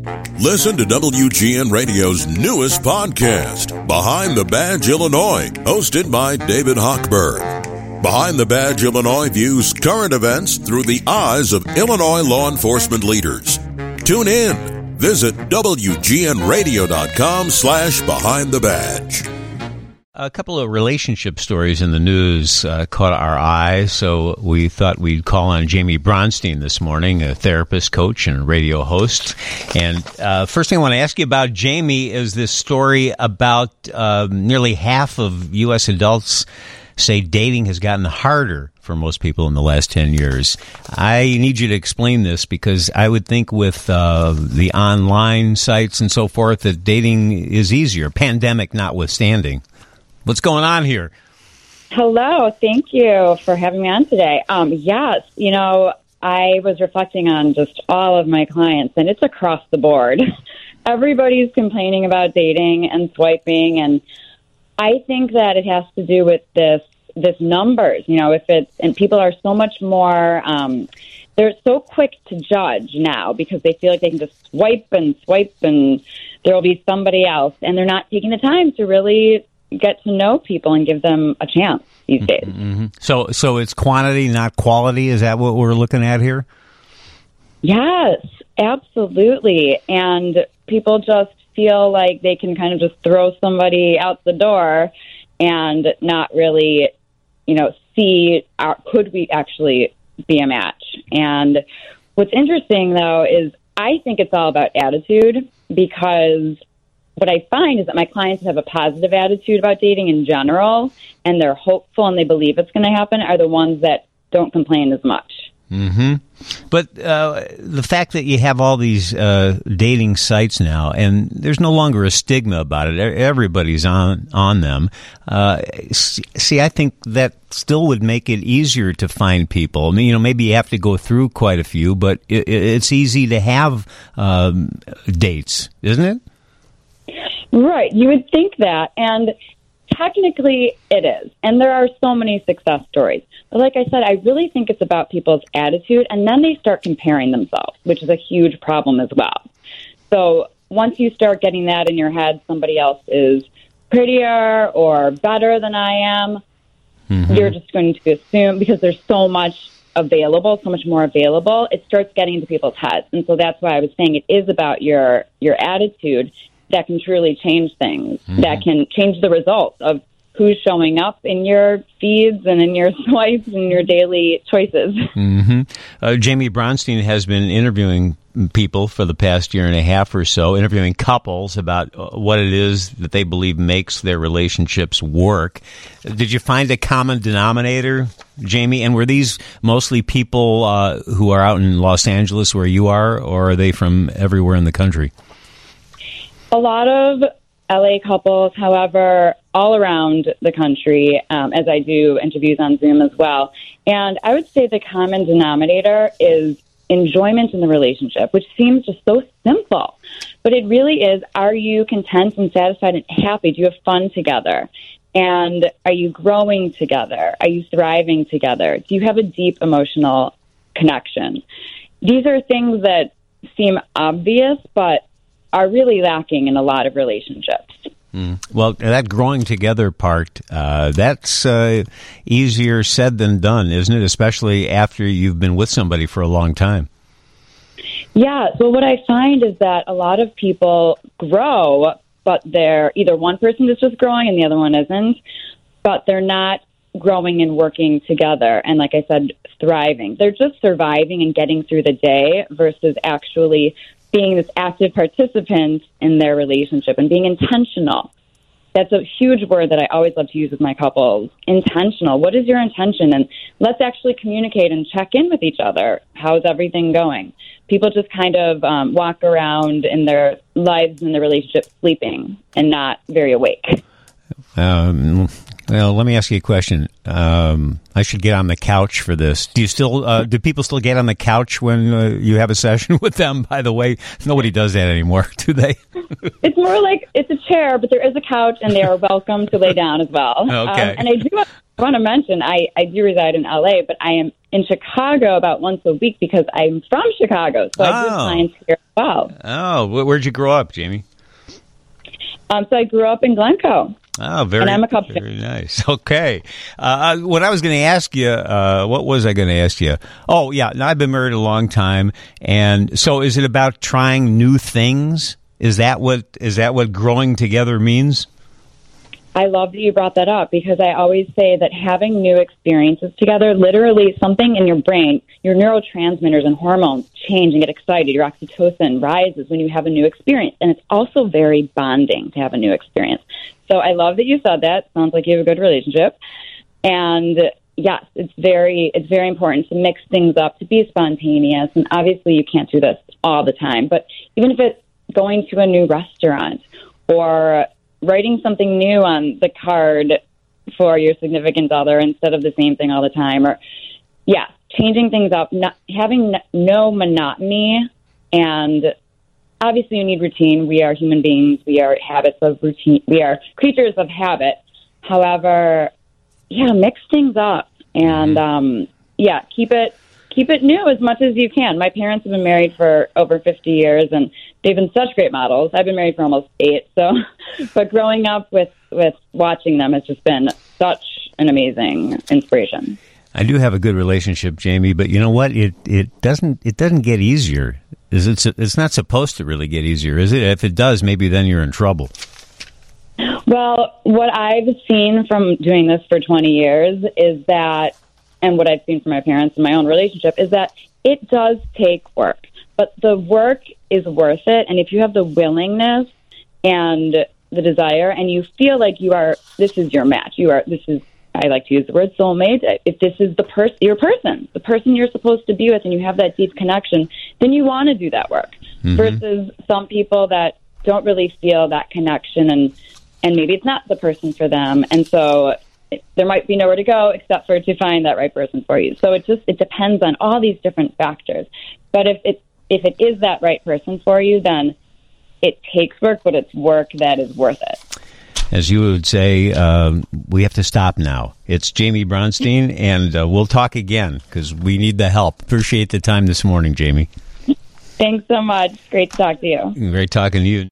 Listen to WGN Radio's newest podcast, Behind the Badge Illinois, hosted by David Hochberg. Behind the Badge Illinois views current events through the eyes of Illinois law enforcement leaders. Tune in. Visit WGNradio.com/Behind the Badge. A couple of relationship stories in the news caught our eye, so we thought we'd call on Jamie Bronstein this morning, a therapist, coach, and radio host. And first thing I want to ask you about, Jamie, is this story about nearly half of U.S. adults say dating has gotten harder for most people in the last 10 years. I need you to explain this because I would think with the online sites and so forth that dating is easier, pandemic notwithstanding. What's going on here? Hello. Thank you for having me on today. Yes, I was reflecting on just all of my clients, and it's across the board. Everybody's complaining about dating and swiping, and I think that it has to do with this numbers. And people are so much more, they're so quick to judge now because they feel like they can just swipe and there will be somebody else, and they're not taking the time to really get to know people and give them a chance these days. Mm-hmm. So it's quantity, not quality. Is that what we're looking at here? Yes, absolutely. And people just feel like they can kind of just throw somebody out the door and not really, see, could we actually be a match? And what's interesting, though, is I think it's all about attitude, because what I find is that my clients have a positive attitude about dating in general, and they're hopeful and they believe it's going to happen, are the ones that don't complain as much. Mm-hmm. But the fact that you have all these dating sites now, and there's no longer a stigma about it. Everybody's on them. I think that still would make it easier to find people. I mean, maybe you have to go through quite a few, but it's easy to have dates, isn't it? Right. You would think that. And technically it is. And there are so many success stories. But like I said, I really think it's about people's attitude. And then they start comparing themselves, which is a huge problem as well. So once you start getting that in your head, somebody else is prettier or better than I am, you're just going to assume, because there's so much available, so much more available, it starts getting into people's heads. And so that's why I was saying it is about your attitude that can truly change things, that can change the results of who's showing up in your feeds and in your swipes and your daily choices. Jamie Bronstein has been interviewing people for the past year and a half or so, interviewing couples about what it is that they believe makes their relationships work. Did you find a common denominator, Jamie? And were these mostly people who are out in Los Angeles where you are, or are they from everywhere in the country? A lot of LA couples, however, all around the country, as I do interviews on Zoom as well. And I would say the common denominator is enjoyment in the relationship, which seems just so simple. But it really is, are you content and satisfied and happy? Do you have fun together? And are you growing together? Are you thriving together? Do you have a deep emotional connection? These are things that seem obvious, but are really lacking in a lot of relationships. Well, that growing together part, that's easier said than done, isn't it? Especially after you've been with somebody for a long time. Yeah, so what I find is that a lot of people grow, but they're either one person is just growing and the other one isn't, but they're not growing and working together. And like I said, thriving. They're just surviving and getting through the day versus actually being this active participant in their relationship and being intentional. That's a huge word that I always love to use with my couples. Intentional. What is your intention? And let's actually communicate and check in with each other. How's everything going? People just kind of walk around in their lives and their relationship sleeping and not very awake. Well, let me ask you a question. I should get on the couch for this. Do people still get on the couch when you have a session with them? By the way, nobody does that anymore, do they? It's more like it's a chair, but there is a couch, and they are welcome to lay down as well. Okay. And I do want to mention, I do reside in LA, but I am in Chicago about once a week because I'm from Chicago, so I do clients here as well. Oh, where'd you grow up, Jamie? So I grew up in Glencoe. Oh, very, and I'm a Cubs fan. Very nice. Okay. What I was going to ask you, what was I going to ask you? Oh, yeah. Now, I've been married a long time. And so is it about trying new things? Is that what growing together means? I love that you brought that up because I always say that having new experiences together, literally something in your brain, your neurotransmitters and hormones change and get excited. Your oxytocin rises when you have a new experience. And it's also very bonding to have a new experience. So I love that you said that. Sounds like you have a good relationship. And yes, it's very important to mix things up, to be spontaneous. And obviously you can't do this all the time. But even if it's going to a new restaurant or writing something new on the card for your significant other instead of the same thing all the time, or changing things up, not having no monotony. And obviously you need routine. We are human beings. We are habits of routine. We are creatures of habit. However, mix things up and keep it new as much as you can. My parents have been married for over 50 years, and they've been such great models. I've been married for almost 8, but growing up with watching them has just been such an amazing inspiration. I do have a good relationship, Jamie, but you know what? It doesn't get easier. It's not supposed to really get easier, is it? If it does, maybe then you're in trouble. Well, what I've seen from doing this for 20 years is that, and what I've seen from my parents and my own relationship, is that it does take work. But the work is worth it. And if you have the willingness and the desire and you feel like this is your match, I like to use the word soulmate. If this is the person you're supposed to be with and you have that deep connection, then you want to do that work. Mm-hmm. Versus some people that don't really feel that connection and maybe it's not the person for them. And so there might be nowhere to go except for to find that right person for you. So it depends on all these different factors. But if it is that right person for you, then it takes work, but it's work that is worth it. As you would say, we have to stop now. It's Jamie Bronstein, and we'll talk again because we need the help. Appreciate the time this morning, Jamie. Thanks so much. Great to talk to you. Great talking to you.